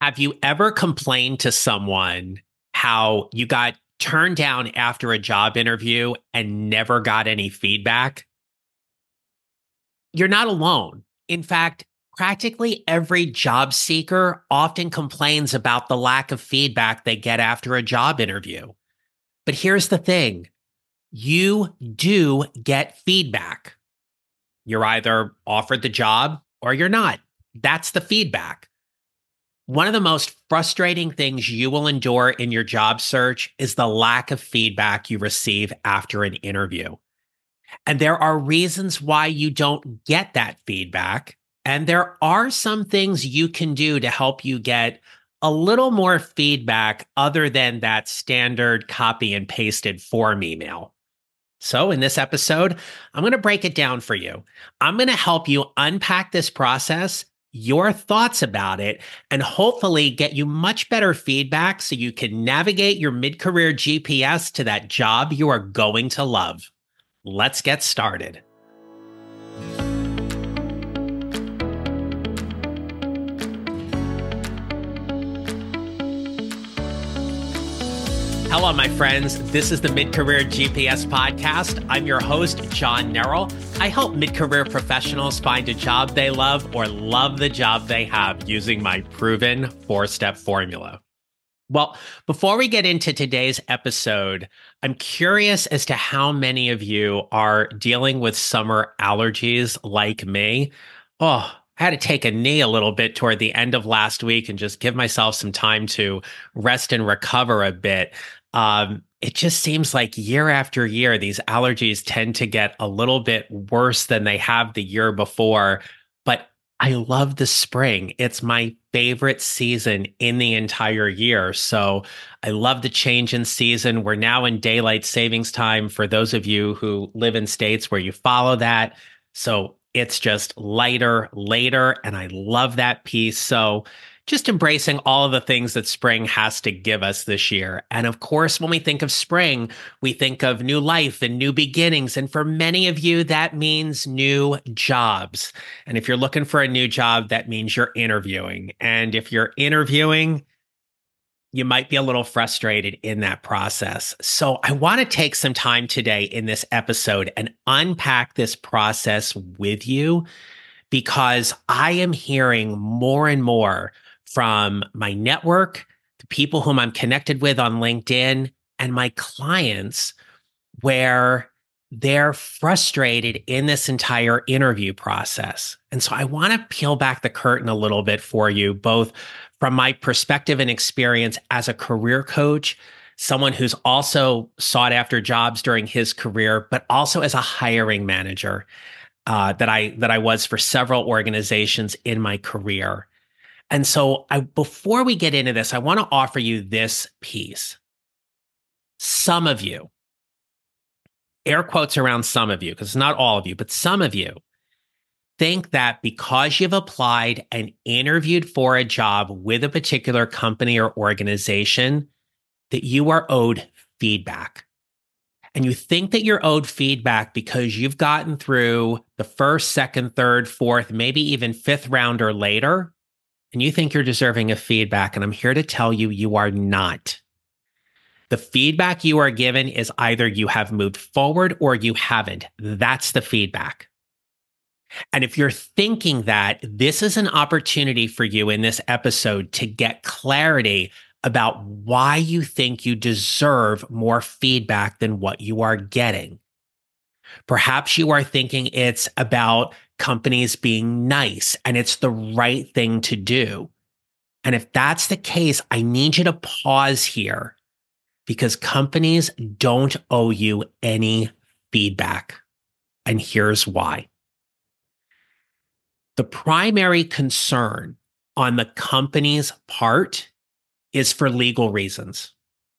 Have you ever complained to someone how you got turned down after a job interview and never got any feedback? You're not alone. In fact, practically every job seeker often complains about the lack of feedback they get after a job interview. But here's the thing, you do get feedback. You're either offered the job or you're not. That's the feedback. One of the most frustrating things you will endure in your job search is the lack of feedback you receive after an interview. And there are reasons why you don't get that feedback. And there are some things you can do to help you get a little more feedback other than that standard copy and pasted form email. So in this episode, I'm going to break it down for you. I'm going to help you unpack this process, your thoughts about it, and hopefully get you much better feedback so you can navigate your mid-career GPS to that job you are going to love. Let's get started. Hello, my friends. This is the Mid-Career GPS podcast. I'm your host, John Nerrell. I help mid-career professionals find a job they love or love the job they have using my proven four-step formula. Well, before we get into today's episode, I'm curious as to how many of you are dealing with summer allergies like me. Oh, I had to take a knee a little bit toward the end of last week and just give myself some time to rest and recover a bit. It just seems like year after year, these allergies tend to get a little bit worse than they have the year before. But I love the spring. It's my favorite season in the entire year. So I love the change in season. We're now in daylight savings time for those of you who live in states where you follow that. So it's just lighter, later, and I love that piece. So just embracing all of the things that spring has to give us this year. And of course, when we think of spring, we think of new life and new beginnings. And for many of you, that means new jobs. And if you're looking for a new job, that means you're interviewing. And if you're interviewing, you might be a little frustrated in that process. So I want to take some time today in this episode and unpack this process with you, because I am hearing more and more from my network, the people whom I'm connected with on LinkedIn, and my clients, where they're frustrated in this entire interview process. And so I want to peel back the curtain a little bit for you, both from my perspective and experience as a career coach, someone who's also sought after jobs during his career, but also as a hiring manager that I was for several organizations in my career. And so before we get into this, I want to offer you this piece. Some of you, air quotes around some of you, because it's not all of you, but some of you think that because you've applied and interviewed for a job with a particular company or organization, that you are owed feedback. And you think that you're owed feedback because you've gotten through the first, second, third, fourth, maybe even fifth round or later, and you think you're deserving of feedback. And I'm here to tell you, you are not. The feedback you are given is either you have moved forward or you haven't. That's the feedback. And if you're thinking that, this is an opportunity for you in this episode to get clarity about why you think you deserve more feedback than what you are getting. Perhaps you are thinking it's about companies being nice and it's the right thing to do. And if that's the case, I need you to pause here, because companies don't owe you any feedback. And here's why. The primary concern on the company's part is for legal reasons.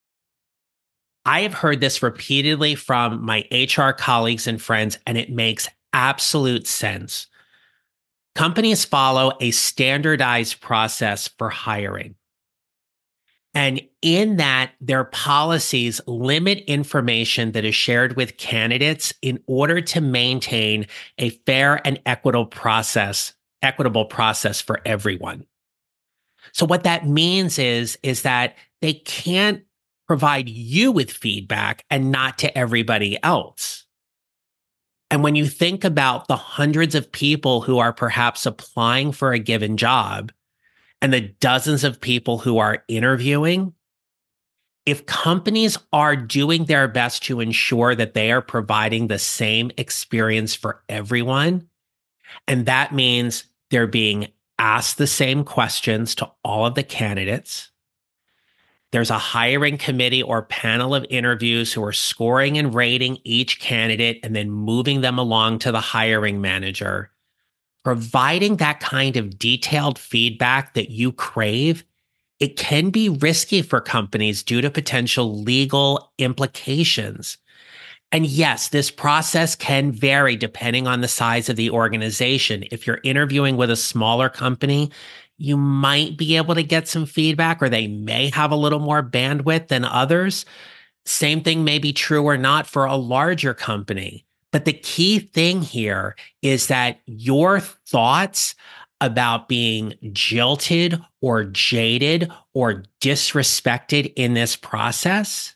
I have heard this repeatedly from my HR colleagues and friends, and it makes absolute sense. Companies follow a standardized process for hiring. And in that, their policies limit information that is shared with candidates in order to maintain a fair and equitable process for everyone. So what that means is that they can't provide you with feedback and not to everybody else. And when you think about the hundreds of people who are perhaps applying for a given job and the dozens of people who are interviewing, if companies are doing their best to ensure that they are providing the same experience for everyone, and that means they're being asked the same questions to all of the candidates, there's a hiring committee or panel of interviews who are scoring and rating each candidate and then moving them along to the hiring manager. Providing that kind of detailed feedback that you crave, it can be risky for companies due to potential legal implications. And yes, this process can vary depending on the size of the organization. If you're interviewing with a smaller company, you might be able to get some feedback, or they may have a little more bandwidth than others. Same thing may be true or not for a larger company. But the key thing here is that your thoughts about being jilted or jaded or disrespected in this process,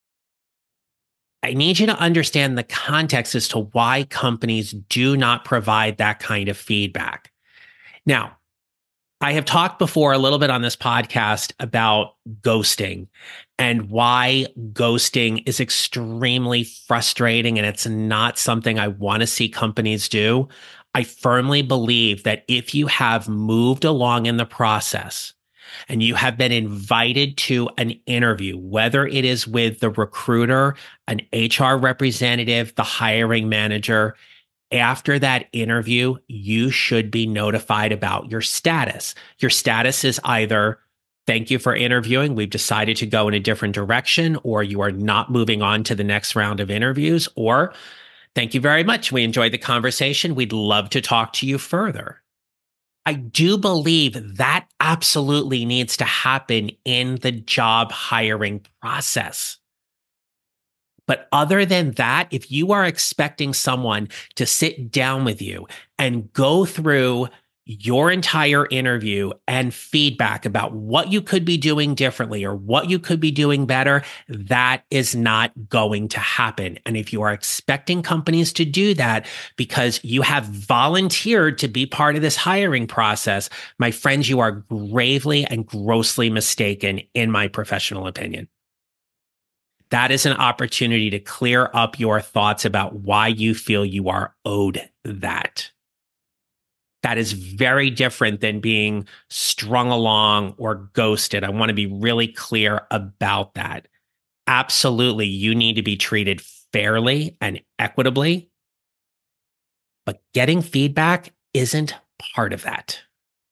I need you to understand the context as to why companies do not provide that kind of feedback. Now, I have talked before a little bit on this podcast about ghosting and why ghosting is extremely frustrating and it's not something I want to see companies do. I firmly believe that if you have moved along in the process and you have been invited to an interview, whether it is with the recruiter, an HR representative, the hiring manager, after that interview, you should be notified about your status. Your status is either, thank you for interviewing, we've decided to go in a different direction, or you are not moving on to the next round of interviews, or thank you very much, we enjoyed the conversation, we'd love to talk to you further. I do believe that absolutely needs to happen in the job hiring process. But other than that, if you are expecting someone to sit down with you and go through your entire interview and feedback about what you could be doing differently or what you could be doing better, that is not going to happen. And if you are expecting companies to do that because you have volunteered to be part of this hiring process, my friends, you are gravely and grossly mistaken, in my professional opinion. That is an opportunity to clear up your thoughts about why you feel you are owed that. That is very different than being strung along or ghosted. I want to be really clear about that. Absolutely, you need to be treated fairly and equitably, but getting feedback isn't part of that.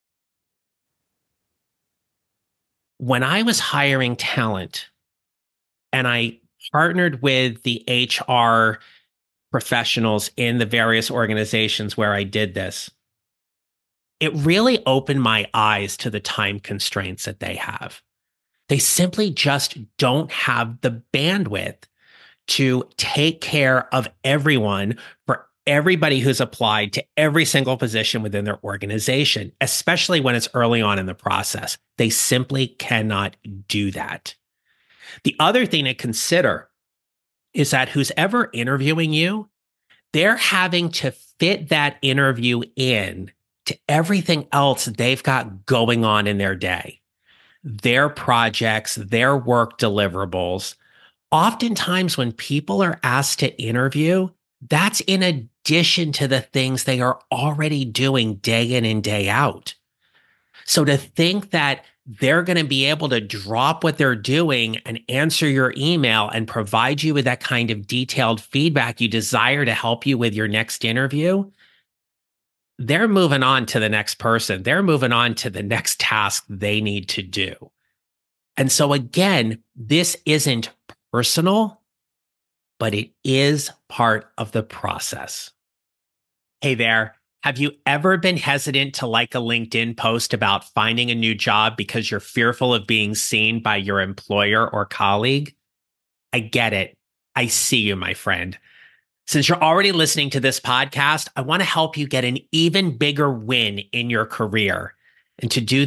When I was hiring talent, and I partnered with the HR professionals in the various organizations where I did this, it really opened my eyes to the time constraints that they have. They simply just don't have the bandwidth to take care of everyone for everybody who's applied to every single position within their organization, especially when it's early on in the process. They simply cannot do that. The other thing to consider is that who's ever interviewing you, they're having to fit that interview in to everything else they've got going on in their day, their projects, their work deliverables. Oftentimes when people are asked to interview, that's in addition to the things they are already doing day in and day out. So to think that they're going to be able to drop what they're doing and answer your email and provide you with that kind of detailed feedback you desire to help you with your next interview, they're moving on to the next person. They're moving on to the next task they need to do. And so again, this isn't personal, but it is part of the process. Hey there. Have you ever been hesitant to like a LinkedIn post about finding a new job because you're fearful of being seen by your employer or colleague? I get it. I see you, my friend. Since you're already listening to this podcast, I want to help you get an even bigger win in your career. And to do that,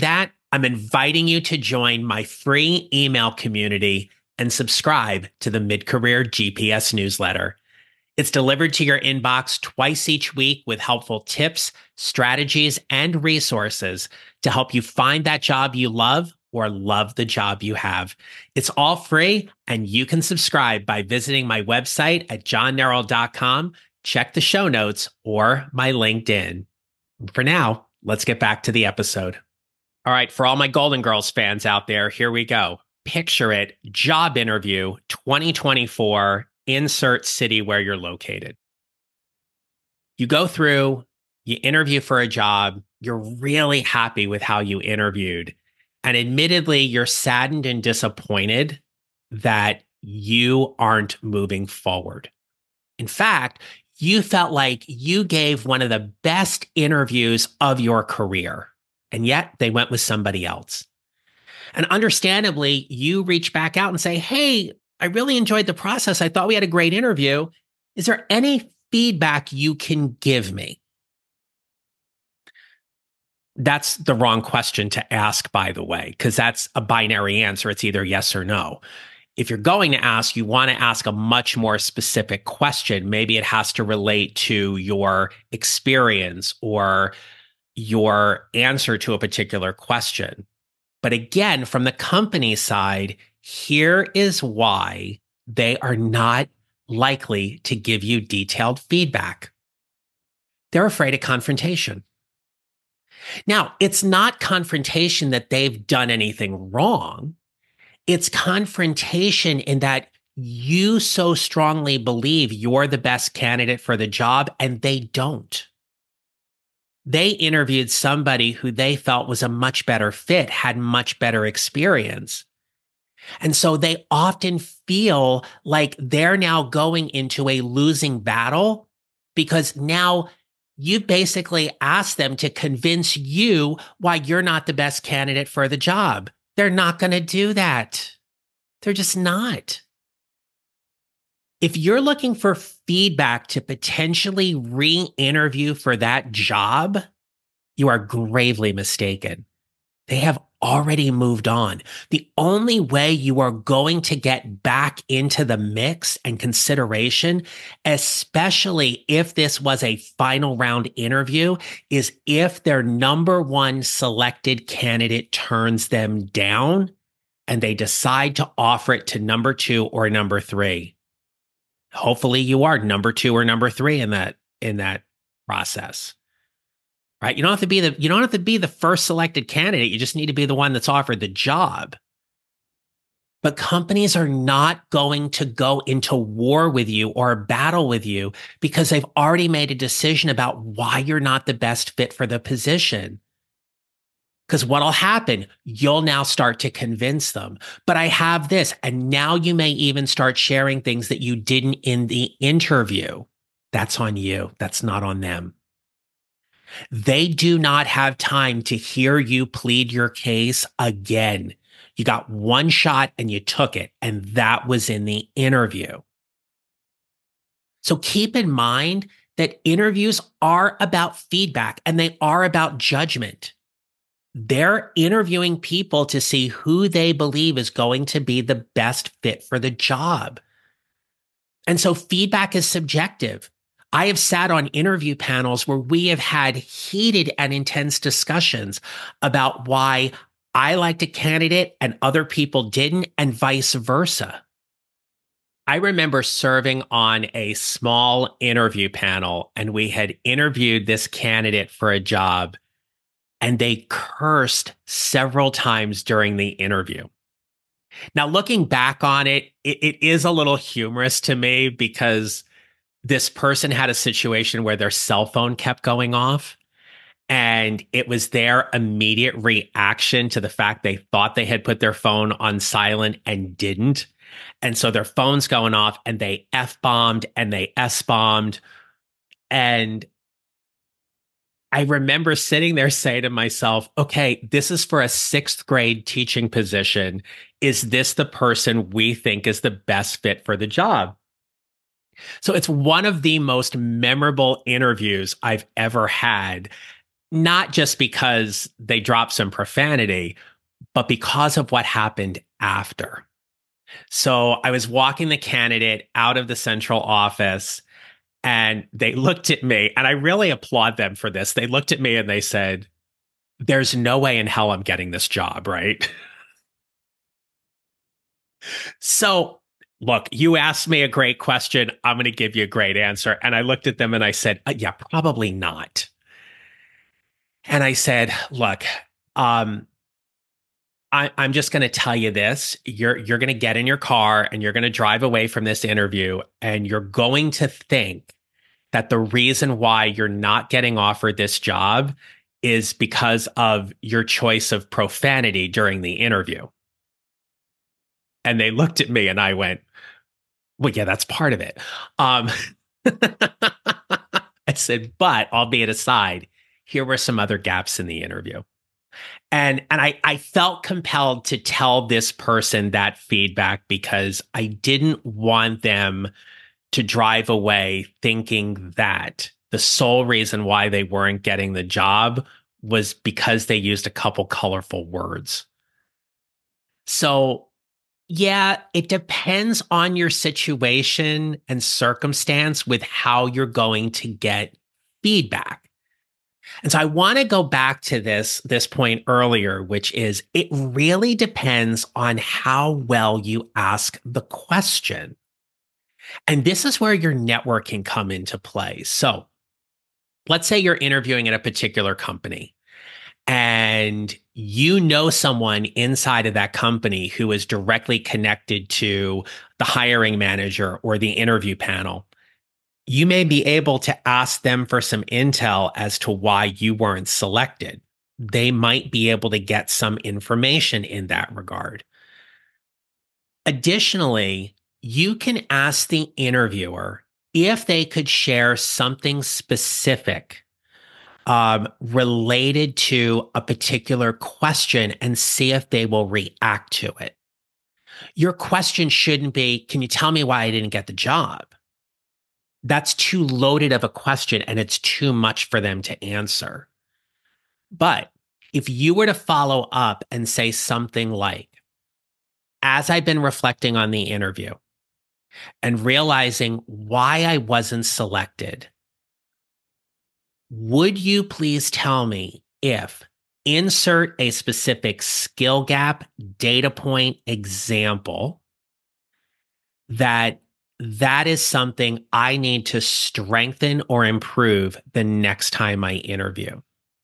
I'm inviting you to join my free email community and subscribe to the Mid-Career GPS newsletter. It's delivered to your inbox twice each week with helpful tips, strategies, and resources to help you find that job you love or love the job you have. It's all free, and you can subscribe by visiting my website at johnneral.com. Check the show notes or my LinkedIn. For now, let's get back to the episode. All right, for all my Golden Girls fans out there, here we go. Picture it, job interview 2024, insert city where you're located. You go through, you interview for a job, you're really happy with how you interviewed. And admittedly, you're saddened and disappointed that you aren't moving forward. In fact, you felt like you gave one of the best interviews of your career, and yet they went with somebody else. And understandably, you reach back out and say, hey, I really enjoyed the process. I thought we had a great interview. Is there any feedback you can give me? That's the wrong question to ask, by the way, because that's a binary answer. It's either yes or no. If you're going to ask, you want to ask a much more specific question. Maybe it has to relate to your experience or your answer to a particular question. But again, from the company side, here is why they are not likely to give you detailed feedback. They're afraid of confrontation. Now, it's not confrontation that they've done anything wrong. It's confrontation in that you so strongly believe you're the best candidate for the job, and they don't. They interviewed somebody who they felt was a much better fit, had much better experience. And so they often feel like they're now going into a losing battle because now you basically asked them to convince you why you're not the best candidate for the job. They're not going to do that. They're just not. If you're looking for feedback to potentially re-interview for that job, you are gravely mistaken. They have already moved on. The only way you are going to get back into the mix and consideration, especially if this was a final round interview, is if their number one selected candidate turns them down and they decide to offer it to number two or number three. Hopefully you are number two or number three in that process. Right? You don't have to be the first selected candidate. You just need to be the one that's offered the job. But companies are not going to go into war with you or battle with you because they've already made a decision about why you're not the best fit for the position. Because what'll happen, you'll now start to convince them. But I have this, and now you may even start sharing things that you didn't in the interview. That's on you. That's not on them. They do not have time to hear you plead your case again. You got one shot and you took it, and that was in the interview. So keep in mind that interviews are about feedback and they are about judgment. They're interviewing people to see who they believe is going to be the best fit for the job. And so feedback is subjective. I have sat on interview panels where we have had heated and intense discussions about why I liked a candidate and other people didn't, and vice versa. I remember serving on a small interview panel, and we had interviewed this candidate for a job, and they cursed several times during the interview. Now, looking back on it, it is a little humorous to me because this person had a situation where their cell phone kept going off, and it was their immediate reaction to the fact they thought they had put their phone on silent and didn't. And so their phone's going off and they F-bombed and they S-bombed. And I remember sitting there saying to myself, okay, this is for a 6th grade teaching position. Is this the person we think is the best fit for the job? So it's one of the most memorable interviews I've ever had. not just because they dropped some profanity, but because of what happened after. So I was walking the candidate out of the central office and they looked at me, and I really applaud them for this. They looked at me and they said, "There's no way in hell I'm getting this job, right?" So, look, you asked me a great question. I'm going to give you a great answer. And I looked at them and I said, yeah, probably not. And I said, look, um, I'm just going to tell you this. You're going to get in your car and you're going to drive away from this interview, and you're going to think that the reason why you're not getting offered this job is because of your choice of profanity during the interview. And they looked at me and I went, well, yeah, that's part of it. Um, I said, but albeit aside, here were some other gaps in the interview. And I felt compelled to tell this person that feedback because I didn't want them to drive away thinking that the sole reason why they weren't getting the job was because they used a couple colorful words. So, yeah, it depends on your situation and circumstance with how you're going to get feedback. And so I want to go back to this point earlier, which is it really depends on how well you ask the question. And this is where your network can come into play. So let's say you're interviewing at a particular company and you know someone inside of that company who is directly connected to the hiring manager or the interview panel. You may be able to ask them for some intel as to why you weren't selected. They might be able to get some information in that regard. Additionally, you can ask the interviewer if they could share something specific related to a particular question and see if they will react to it. Your question shouldn't be, can you tell me why I didn't get the job? That's too loaded of a question and it's too much for them to answer. But if you were to follow up and say something like, as I've been reflecting on the interview and realizing why I wasn't selected, would you please tell me if insert a specific skill gap, data point, example that is something I need to strengthen or improve the next time I interview?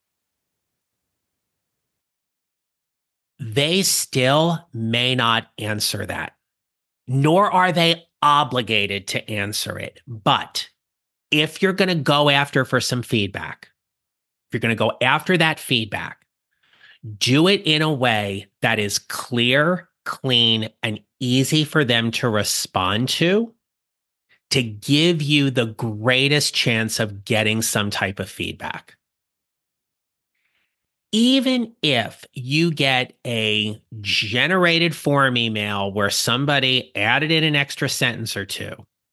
They still may not answer that, nor are they obligated to answer it. But if you're going to go after for some feedback, if you're going to go after that feedback, do it in a way that is clear, clean, and easy for them to respond to give you the greatest chance of getting some type of feedback. Even if you get a generated form email where somebody added in an extra sentence or two,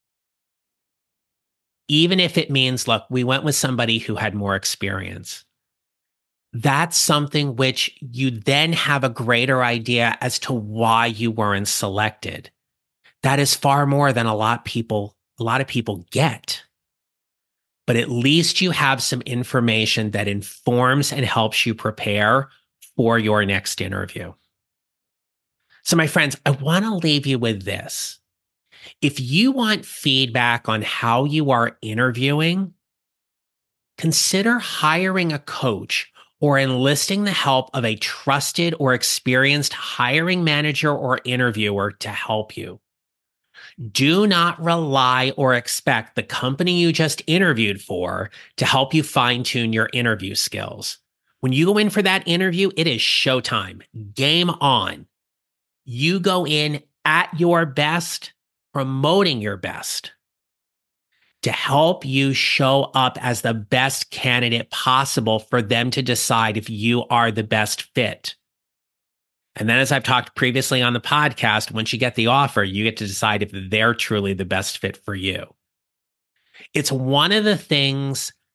even if it means, look, we went with somebody who had more experience, that's something which you then have a greater idea as to why you weren't selected. That is far more than a lot of people get. But at least you have some information that informs and helps you prepare for your next interview. So, my friends, I want to leave you with this. If you want feedback on how you are interviewing, consider hiring a coach or enlisting the help of a trusted or experienced hiring manager or interviewer to help you. Do not rely or expect the company you just interviewed for to help you fine-tune your interview skills. When you go in for that interview, it is showtime. Game on. You go in at your best, promoting your best to help you show up as the best candidate possible for them to decide if you are the best fit. And then, as I've talked previously on the podcast, once you get the offer, you get to decide if they're truly the best fit for you. It's one of the things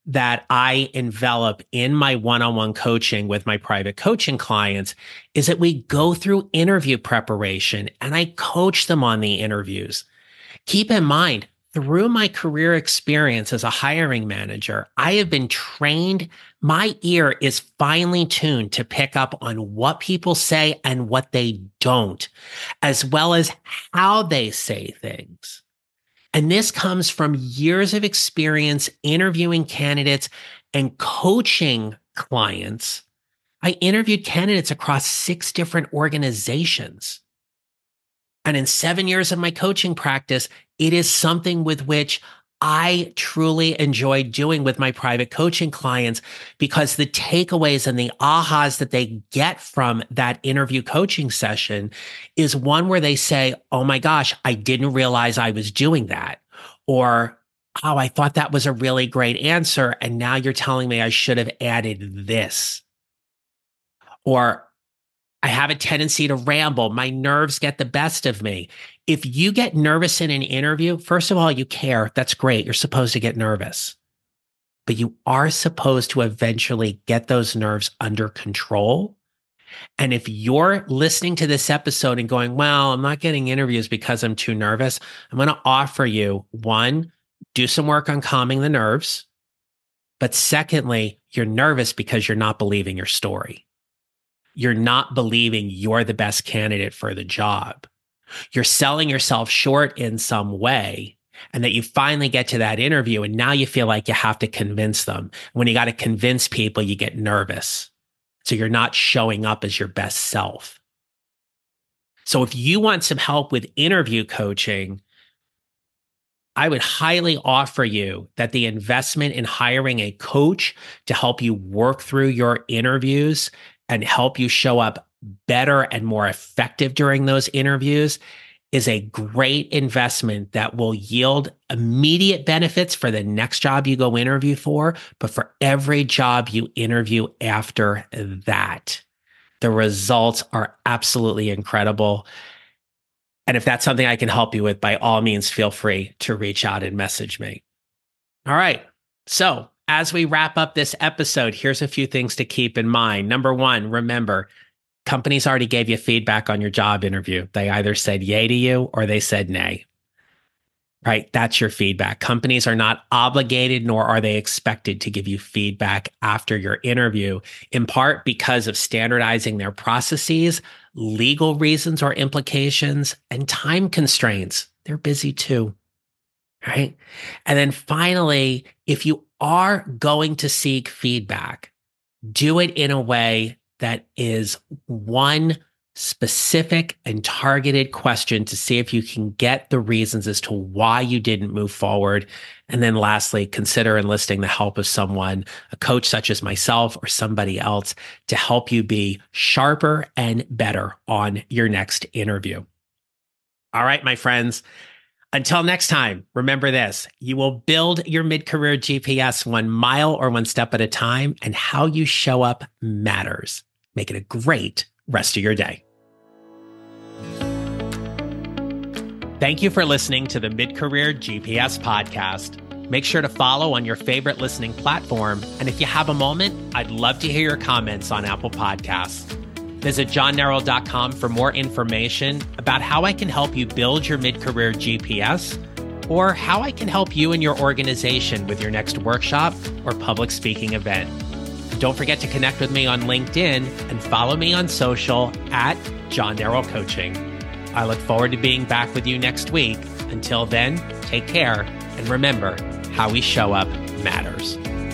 that I envelop in my one-on-one coaching with my private coaching clients is that we go through interview preparation and I coach them on the interviews. Keep in mind, through my career experience as a hiring manager, I have been trained. My ear is finely tuned to pick up on what people say and what they don't, as well as how they say things. And this comes from years of experience interviewing candidates and coaching clients. I interviewed candidates across 6 different organizations. And in 7 years of my coaching practice, it is something with which I truly enjoy doing with my private coaching clients, because the takeaways and the ahas that they get from that interview coaching session is one where they say, oh my gosh, I didn't realize I was doing that. Or, oh, I thought that was a really great answer, and now you're telling me I should have added this. Or, I have a tendency to ramble. My nerves get the best of me. If you get nervous in an interview, first of all, you care. That's great. You're supposed to get nervous. But you are supposed to eventually get those nerves under control. And if you're listening to this episode and going, well, I'm not getting interviews because I'm too nervous, I'm going to offer you, 1, do some work on calming the nerves. But secondly, you're nervous because you're not believing your story. You're not believing you're the best candidate for the job. You're selling yourself short in some way, and that you finally get to that interview and now you feel like you have to convince them. When you got to convince people, you get nervous. So you're not showing up as your best self. So if you want some help with interview coaching, I would highly offer you that the investment in hiring a coach to help you work through your interviews and help you show up better and more effective during those interviews is a great investment that will yield immediate benefits for the next job you go interview for, but for every job you interview after that. The results are absolutely incredible. And if that's something I can help you with, by all means, feel free to reach out and message me. All right. So as we wrap up this episode, here's a few things to keep in mind. Number 1, remember, companies already gave you feedback on your job interview. They either said yay to you or they said nay. Right? That's your feedback. Companies are not obligated, nor are they expected to give you feedback after your interview, in part because of standardizing their processes, legal reasons or implications, and time constraints. They're busy too. Right? And then finally, if you are going to seek feedback, do it in a way that is one specific and targeted question to see if you can get the reasons as to why you didn't move forward. And then lastly, consider enlisting the help of someone, a coach such as myself or somebody else, to help you be sharper and better on your next interview. All right, my friends. Until next time, remember this: you will build your mid-career GPS 1 mile or 1 step at a time, and how you show up matters. Make it a great rest of your day. Thank you for listening to the Mid-Career GPS podcast. Make sure to follow on your favorite listening platform. And if you have a moment, I'd love to hear your comments on Apple Podcasts. Visit johnneral.com for more information about how I can help you build your mid-career GPS, or how I can help you and your organization with your next workshop or public speaking event. Don't forget to connect with me on LinkedIn and follow me on social at John Neral Coaching. I look forward to being back with you next week. Until then, take care, and remember, how we show up matters.